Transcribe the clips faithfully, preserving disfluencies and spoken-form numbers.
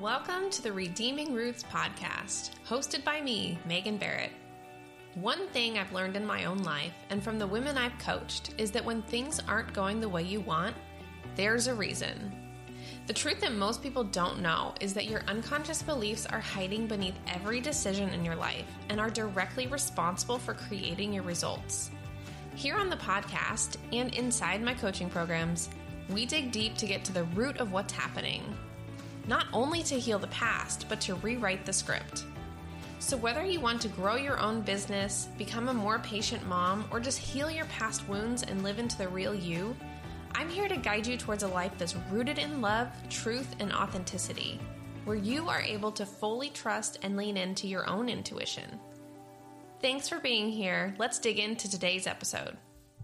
Welcome to the Redeeming Roots podcast, hosted by me, Megan Barrett. One thing I've learned in my own life and from the women I've coached is that when things aren't going the way you want, there's a reason. The truth that most people don't know is that your unconscious beliefs are hiding beneath every decision in your life and are directly responsible for creating your results. Here on the podcast and inside my coaching programs, we dig deep to get to the root of what's happening. Not only to heal the past, but to rewrite the script. So whether you want to grow your own business, become a more patient mom, or just heal your past wounds and live into the real you, I'm here to guide you towards a life that's rooted in love, truth, and authenticity, where you are able to fully trust and lean into your own intuition. Thanks for being here. Let's dig into today's episode.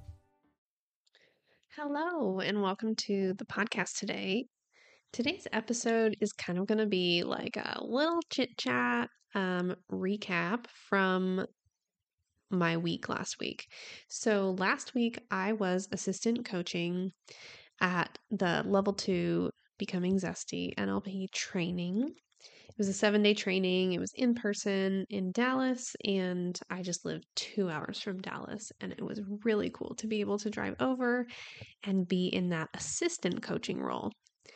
Hello, and welcome to the podcast today. Today's episode is kind of going to be like a little chit-chat um, recap from my week last week. So last week I was assistant coaching at the level two Becoming Zesty N L P training. It was a seven-day training. It was in person in Dallas, and I just lived two hours from Dallas, and it was really cool to be able to drive over and be in that assistant coaching role.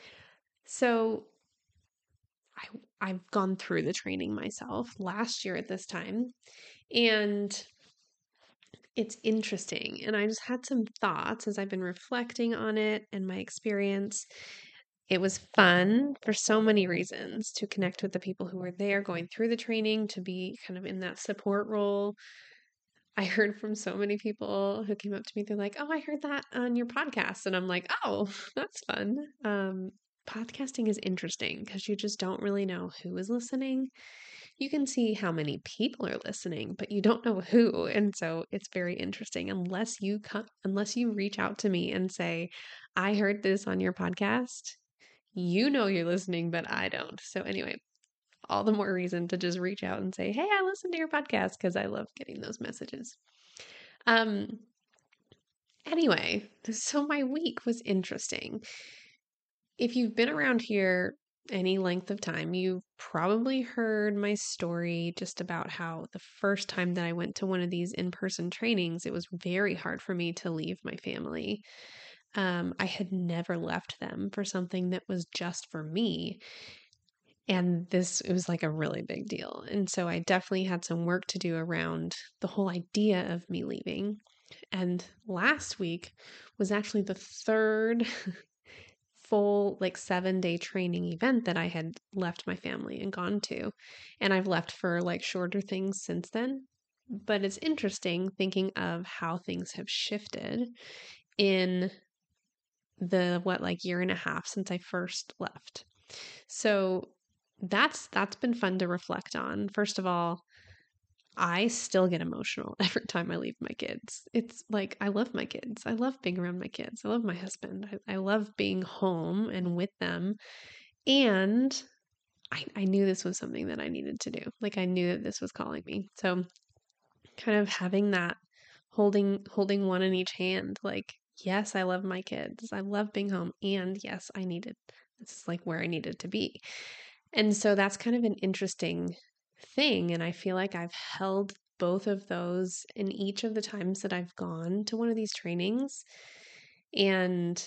So I, I've gone through the training myself last year at this time, and it's interesting. And I just had some thoughts as I've been reflecting on it and my experience. It was fun for so many reasons to connect with the people who were there going through the training, to be kind of in that support role. I heard from so many people who came up to me. They're like, oh, I heard that on your podcast. And I'm like, oh, that's fun. Um, podcasting is interesting because you just don't really know who is listening. You can see how many people are listening, but you don't know who. And so it's very interesting unless you come, unless you reach out to me and say, I heard this on your podcast. You know you're listening, but I don't. So anyway, all the more reason to just reach out and say, hey, I listened to your podcast, because I love getting those messages. Um. Anyway, so my week was interesting. If you've been around here any length of time, you've probably heard my story just about how the first time that I went to one of these in-person trainings, it was very hard for me to leave my family. Um, I had never left them for something that was just for me. And this, it was like a really big deal. And so I definitely had some work to do around the whole idea of me leaving. And last week was actually the third full like seven day training event that I had left my family and gone to. And I've left for like shorter things since then. But it's interesting thinking of how things have shifted in the what like year and a half since I first left. So that's that's been fun to reflect on. First of all, I still get emotional every time I leave my kids. It's like, I love my kids. I love being around my kids. I love my husband. I, I love being home and with them. And I, I knew this was something that I needed to do. Like, I knew that this was calling me. So kind of having that, holding, holding one in each hand, like, yes, I love my kids. I love being home. And yes, I needed, this is like where I needed to be. And so that's kind of an interesting thing. And I feel like I've held both of those in each of the times that I've gone to one of these trainings. And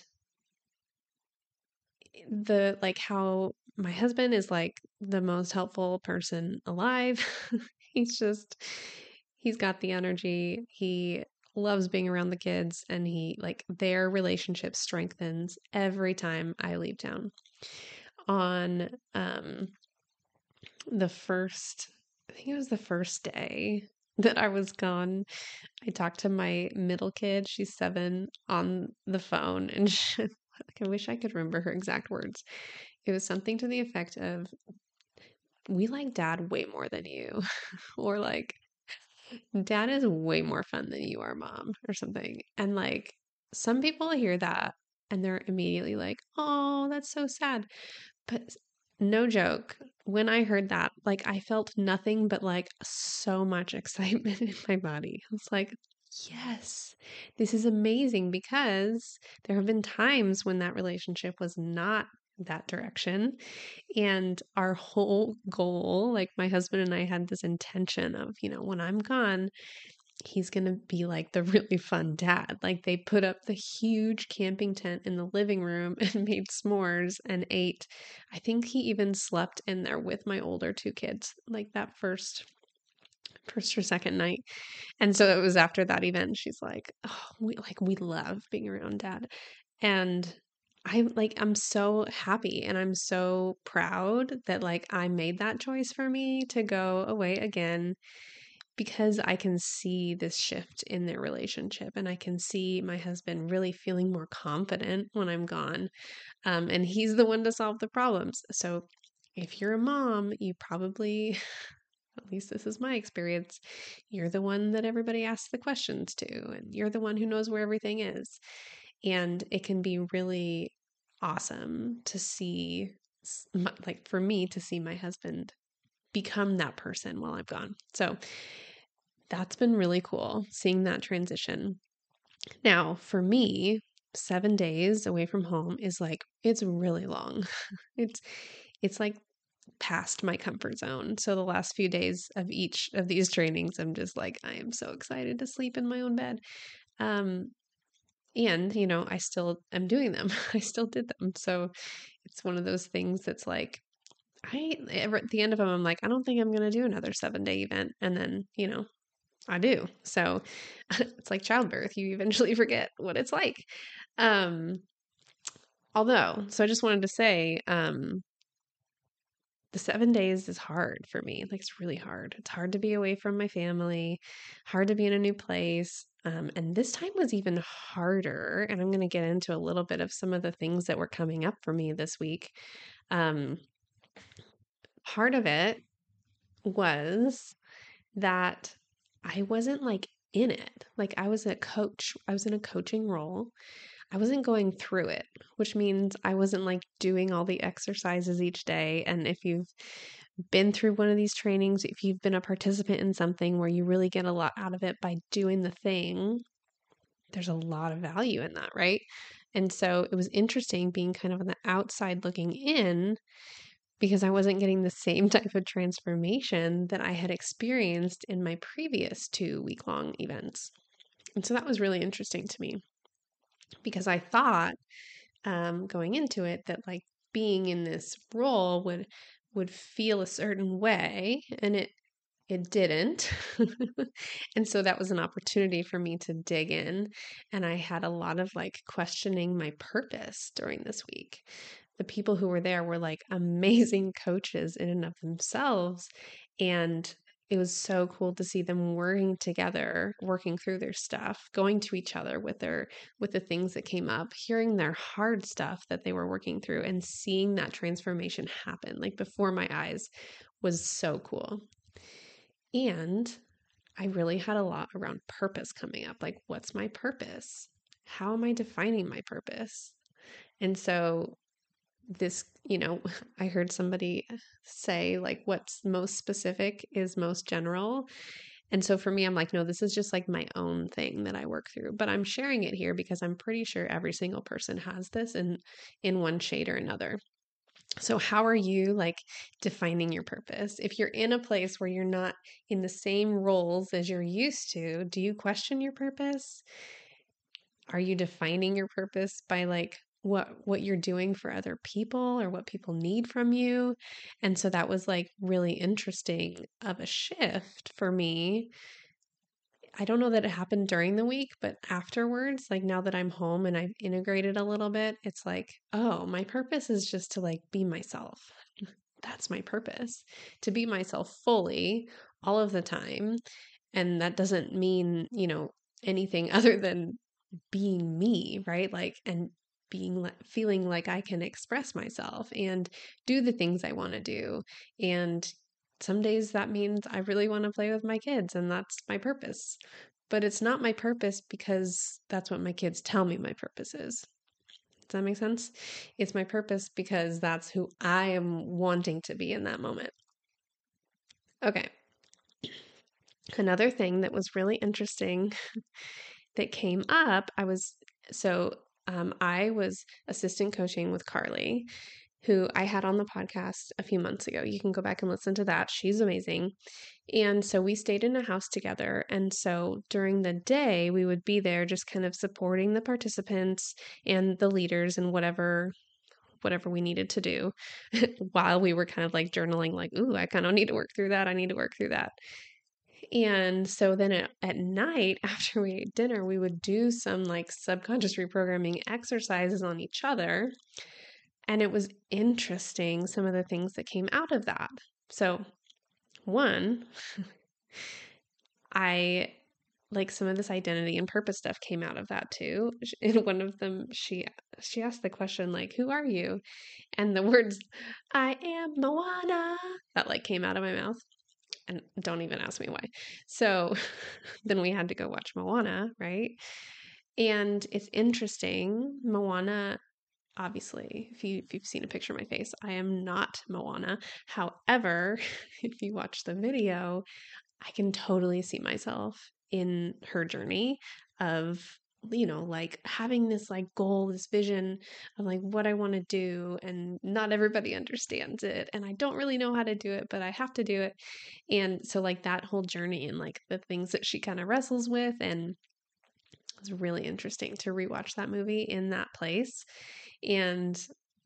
the like how my husband is like the most helpful person alive. He's just, he's got the energy. He loves being around the kids, and he like their relationship strengthens every time I leave town. On um the first, I think it was the first day that I was gone, I talked to my middle kid, she's seven, on the phone, and she, like, I wish I could remember her exact words. It was something to the effect of, we like dad way more than you, or like, dad is way more fun than you are, mom, or something. And like, some people hear that and they're immediately like, oh, that's so sad. But no joke, when I heard that, like, I felt nothing but like so much excitement in my body. I was like, yes, this is amazing, because there have been times when that relationship was not that direction. And our whole goal, like my husband and I had this intention of, you know, when I'm gone, he's going to be like the really fun dad. Like they put up the huge camping tent in the living room and made s'mores and ate. I think he even slept in there with my older two kids, like that first first or second night. And so it was after that event, she's like, "Oh, we like we love being around dad." And I like I'm so happy and I'm so proud that like I made that choice for me to go away again because I can see this shift in their relationship and I can see my husband really feeling more confident when I'm gone. Um, and he's the one to solve the problems. So if you're a mom, you probably, at least this is my experience, you're the one that everybody asks the questions to, and you're the one who knows where everything is. And it can be really awesome to see, like for me, to see my husband become that person while I'm gone. So that's been really cool seeing that transition. Now, for me, seven days away from home is like, it's really long. It's, it's like past my comfort zone. So the last few days of each of these trainings, I'm just like, I am so excited to sleep in my own bed. Um, and, you know, I still am doing them. I still did them. So it's one of those things that's like, I, at the end of them, I'm like, I don't think I'm going to do another seven day event. And then, you know, I do. So it's like childbirth. You eventually forget what it's like. Um, although, so I just wanted to say, um, the seven days is hard for me. Like it's really hard. It's hard to be away from my family, hard to be in a new place. Um, and this time was even harder. And I'm going to get into a little bit of some of the things that were coming up for me this week. Um, part of it was that I wasn't like in it. Like I was a coach, I was in a coaching role. I wasn't going through it, which means I wasn't like doing all the exercises each day. And if you've been through one of these trainings, if you've been a participant in something where you really get a lot out of it by doing the thing, there's a lot of value in that, right? And so it was interesting being kind of on the outside looking in because I wasn't getting the same type of transformation that I had experienced in my previous two week long events. And so that was really interesting to me because I thought um, going into it that like being in this role would would feel a certain way, and it it didn't. And so that was an opportunity for me to dig in, and I had a lot of like questioning my purpose during this week. The people who were there were like amazing coaches in and of themselves, and it was so cool to see them working together, working through their stuff, going to each other with their with the things that came up, hearing their hard stuff that they were working through and seeing that transformation happen like before my eyes was so cool. And I really had a lot around purpose coming up. Like, what's my purpose? How am I defining my purpose? And so this, you know, I heard somebody say like what's most specific is most general. And so for me, I'm like, no, this is just like my own thing that I work through, but I'm sharing it here because I'm pretty sure every single person has this in in one shade or another. So how are you like defining your purpose? If you're in a place where you're not in the same roles as you're used to, do you question your purpose? Are you defining your purpose by like what what you're doing for other people or what people need from you? And so that was like really interesting of a shift for me. I don't know that it happened during the week, but afterwards, like now that I'm home and I've integrated a little bit, it's like, oh, my purpose is just to like be myself. That's my purpose, to be myself fully all of the time. And that doesn't mean, you know, anything other than being me, right? Like, and being like, feeling like I can express myself and do the things I want to do. And some days that means I really want to play with my kids, and that's my purpose. But it's not my purpose because that's what my kids tell me my purpose is. Does that make sense? It's my purpose because that's who I am wanting to be in that moment. Okay. Another thing that was really interesting that came up, I was so um, I was assistant coaching with Carly, who I had on the podcast a few months ago. You can go back and listen to that. She's amazing. And so we stayed in a house together. And so during the day, we would be there just kind of supporting the participants and the leaders and whatever whatever we needed to do while we were kind of like journaling, like, ooh, I kind of need to work through that. I need to work through that. And so then at, at night, after we ate dinner, we would do some like subconscious reprogramming exercises on each other. And it was interesting, some of the things that came out of that. So, one, I like some of this identity and purpose stuff came out of that too. In one of them, she she asked the question like, "Who are you?" And the words, "I am Moana," that like came out of my mouth. And don't even ask me why. So then we had to go watch Moana, right? And it's interesting. Moana, obviously, if you if you've seen a picture of my face, I am not Moana. However, if you watch the video, I can totally see myself in her journey of, you know, like having this like goal, this vision of like what I want to do, and not everybody understands it, and I don't really know how to do it, but I have to do it. And so like that whole journey and like the things that she kind of wrestles with, and it's really interesting to rewatch that movie in that place. And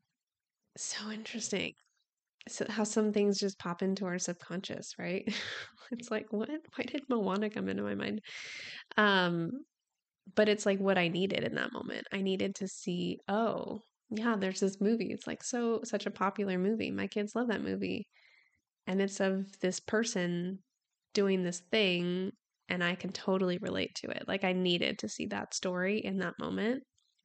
so interesting. So how some things just pop into our subconscious, right? It's like, what? Why did Moana come into my mind? Um, but it's like what I needed in that moment. I needed to see, oh, yeah, there's this movie. It's like so such a popular movie. My kids love that movie. And it's of this person doing this thing, and I can totally relate to it. Like I needed to see that story in that moment.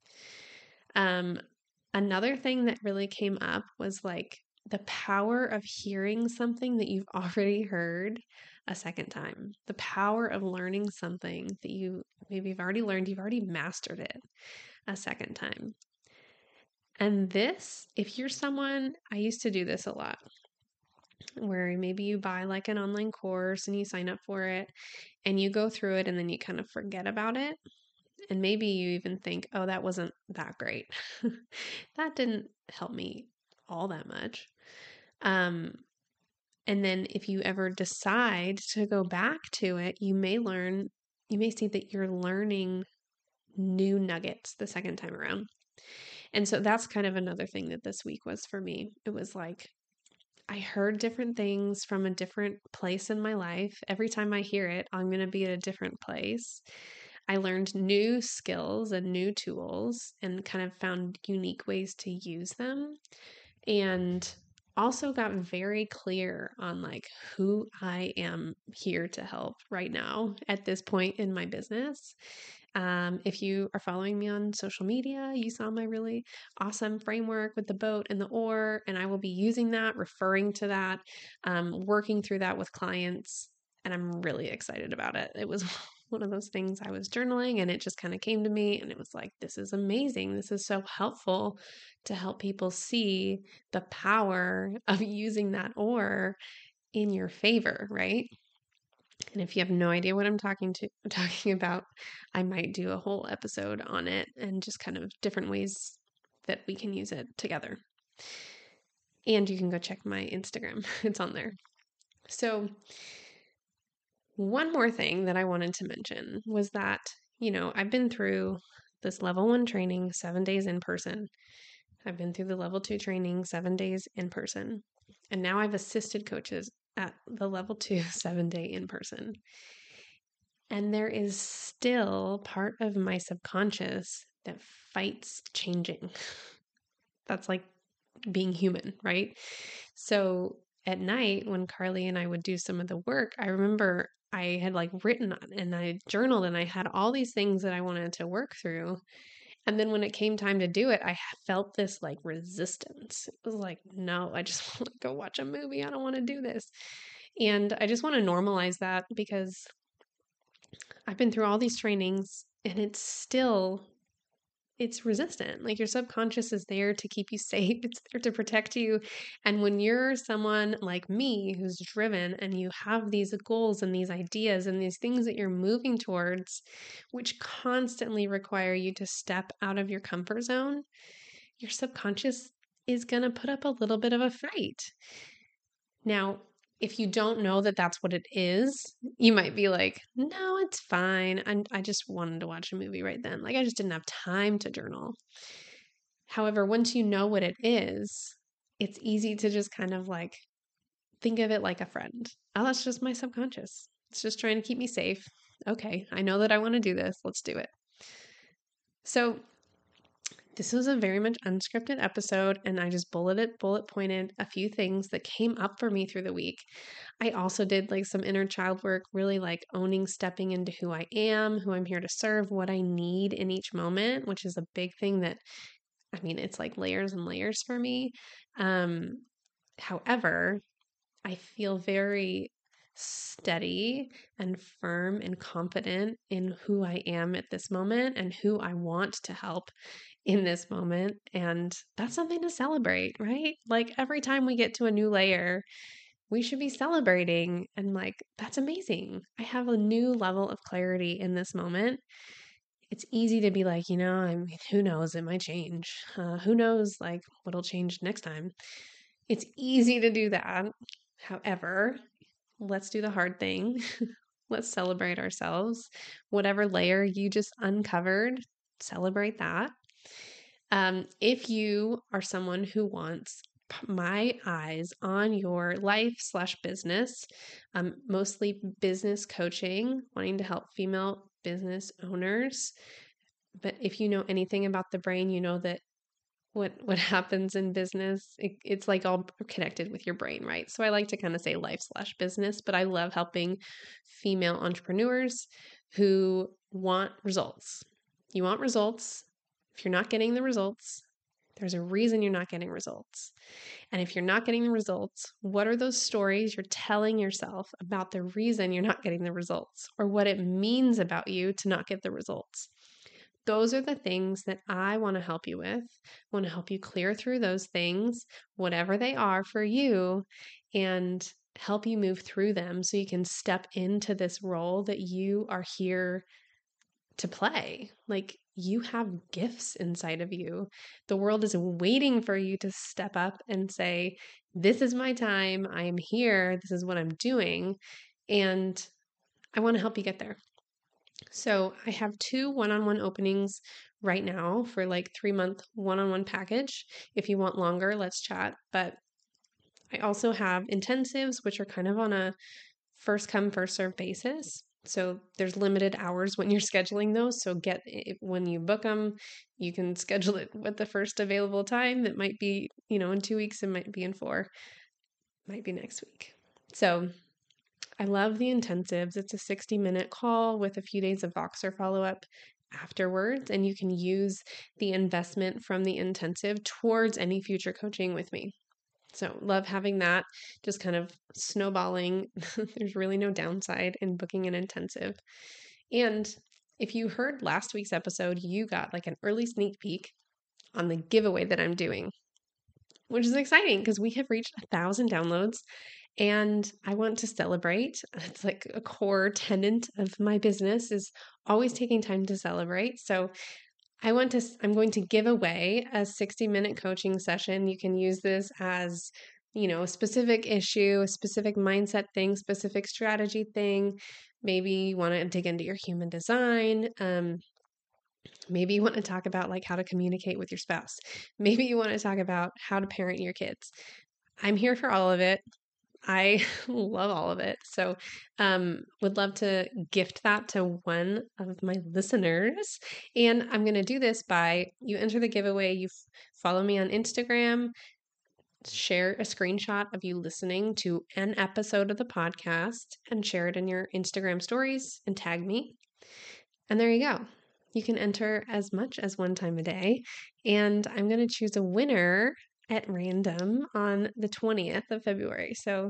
Um, another thing that really came up was like the power of hearing something that you've already heard a second time. The power of learning something that you maybe you've already learned, you've already mastered it a second time. And this, if you're someone, I used to do this a lot, where maybe you buy like an online course and you sign up for it and you go through it and then you kind of forget about it. And maybe you even think, oh, that wasn't that great. That didn't help me all that much. Um, and then if you ever decide to go back to it, you may learn, you may see that you're learning new nuggets the second time around. And so that's kind of another thing that this week was for me. It was like, I heard different things from a different place in my life. Every time I hear it, I'm going to be at a different place. I learned new skills and new tools and kind of found unique ways to use them. And also got very clear on like who I am here to help right now at this point in my business. Um, if you are following me on social media, you saw my really awesome framework with the boat and the oar, and I will be using that, referring to that, um, working through that with clients, and I'm really excited about it. It was one of those things I was journaling and it just kind of came to me, and it was like, this is amazing. This is so helpful to help people see the power of using that oar in your favor, right? And if you have no idea what I'm talking to talking about, I might do a whole episode on it and just kind of different ways that we can use it together. And you can go check my Instagram. It's on there. So one more thing that I wanted to mention was that, you know, I've been through this level one training seven days in person. I've been through the level two training seven days in person. And now I've assisted coaches at the level two seven day in person. And there is still part of my subconscious that fights changing. That's like being human, right? So at night, when Carly and I would do some of the work, I remember I had like written and I journaled and I had all these things that I wanted to work through. And then when it came time to do it, I felt this like resistance. It was like, no, I just want to go watch a movie. I don't want to do this. And I just want to normalize that because I've been through all these trainings and it's still, it's resistant. Like your subconscious is there to keep you safe. It's there to protect you. And when you're someone like me who's driven and you have these goals and these ideas and these things that you're moving towards, which constantly require you to step out of your comfort zone, your subconscious is going to put up a little bit of a fight. Now, if you don't know that that's what it is, you might be like, no, it's fine. I, I just wanted to watch a movie right then. Like, I just didn't have time to journal. However, once you know what it is, it's easy to just kind of like think of it like a friend. Oh, that's just my subconscious. It's just trying to keep me safe. Okay, I know that I want to do this. Let's do it. So, this was a very much unscripted episode, and I just bulleted, bullet pointed a few things that came up for me through the week. I also did like some inner child work, really like owning, stepping into who I am, who I'm here to serve, what I need in each moment, which is a big thing that, I mean, it's like layers and layers for me. Um, however, I feel very steady and firm and confident in who I am at this moment and who I want to help in this moment. And that's something to celebrate, right? Like every time we get to a new layer, we should be celebrating and like, that's amazing. I have a new level of clarity in this moment. It's easy to be like, you know, I mean, who knows? It might change. Uh, who knows, like, what'll change next time? It's easy to do that. However, let's do the hard thing. Let's celebrate ourselves. Whatever layer you just uncovered, celebrate that. Um, if you are someone who wants my eyes on your life slash business, um, mostly business coaching, wanting to help female business owners. But if you know anything about the brain, you know that what what happens in business, it, it's like all connected with your brain, right? So I like to kind of say life slash business, but I love helping female entrepreneurs who want results. You want results. If you're not getting the results, there's a reason you're not getting results. And if you're not getting the results, what are those stories you're telling yourself about the reason you're not getting the results, or what it means about you to not get the results? Those are the things that I want to help you with. I want to help you clear through those things, whatever they are for you, and help you move through them so you can step into this role that you are here to play. Like you have gifts inside of you. The world is waiting for you to step up and say, this is my time. I am here. This is what I'm doing. And I want to help you get there. So I have two one-on-one openings right now for like three month one-on-one package. If you want longer, let's chat. But I also have intensives, which are kind of on a first come, first serve basis. So there's limited hours when you're scheduling those. So get it when you book them, you can schedule it with the first available time. That might be, you know, in two weeks, it might be in four, might be next week. So I love the intensives. It's a sixty minute call with a few days of Voxer follow up afterwards. And you can use the investment from the intensive towards any future coaching with me. So, love having that just kind of snowballing. There's really no downside in booking an intensive. And if you heard last week's episode, you got like an early sneak peek on the giveaway that I'm doing, which is exciting because we have reached a thousand downloads. And I want to celebrate. It's like a core tenet of my business is always taking time to celebrate. So I want to, I'm going to give away a sixty minute coaching session. You can use this as, you know, a specific issue, a specific mindset thing, specific strategy thing. Maybe you want to dig into your human design. Um, maybe you want to talk about like how to communicate with your spouse. Maybe you want to talk about how to parent your kids. I'm here for all of it. I love all of it. So, um, would love to gift that to one of my listeners. And I'm going to do this by you enter the giveaway, you f- follow me on Instagram, share a screenshot of you listening to an episode of the podcast, and share it in your Instagram stories and tag me. And there you go. You can enter as much as one time a day. And I'm going to choose a winner at random on the twentieth of February. So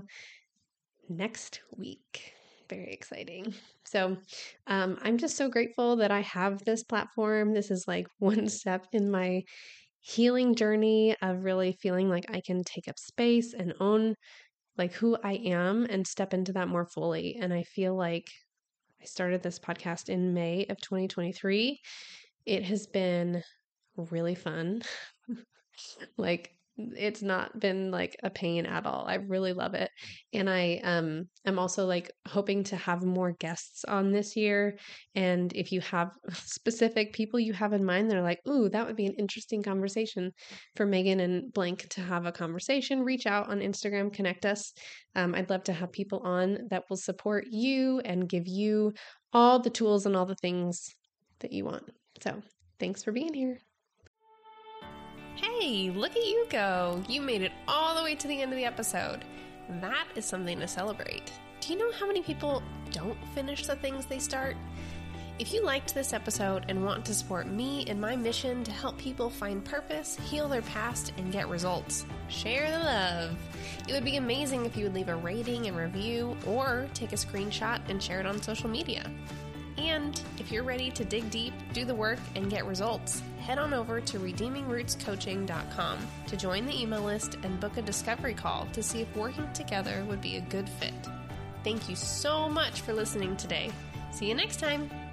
next week. Very exciting. So um, I'm just so grateful that I have this platform. This is like one step in my healing journey of really feeling like I can take up space and own like who I am and step into that more fully. And I feel like I started this podcast in May of twenty twenty-three. It has been really fun. Like it's not been like a pain at all. I really love it. And I um am also like hoping to have more guests on this year. And if you have specific people you have in mind, they're like, ooh, that would be an interesting conversation for Megan and blank to have a conversation, reach out on Instagram, connect us. Um, I'd love to have people on that will support you and give you all the tools and all the things that you want. So thanks for being here. Hey, look at you go. You made it all the way to the end of the episode. That is something to celebrate. Do you know how many people don't finish the things they start? If you liked this episode and want to support me in my mission to help people find purpose, heal their past, and get results, share the love. It would be amazing if you would leave a rating and review or take a screenshot and share it on social media. And if you're ready to dig deep, do the work, and get results, head on over to redeeming roots coaching dot com to join the email list and book a discovery call to see if working together would be a good fit. Thank you so much for listening today. See you next time.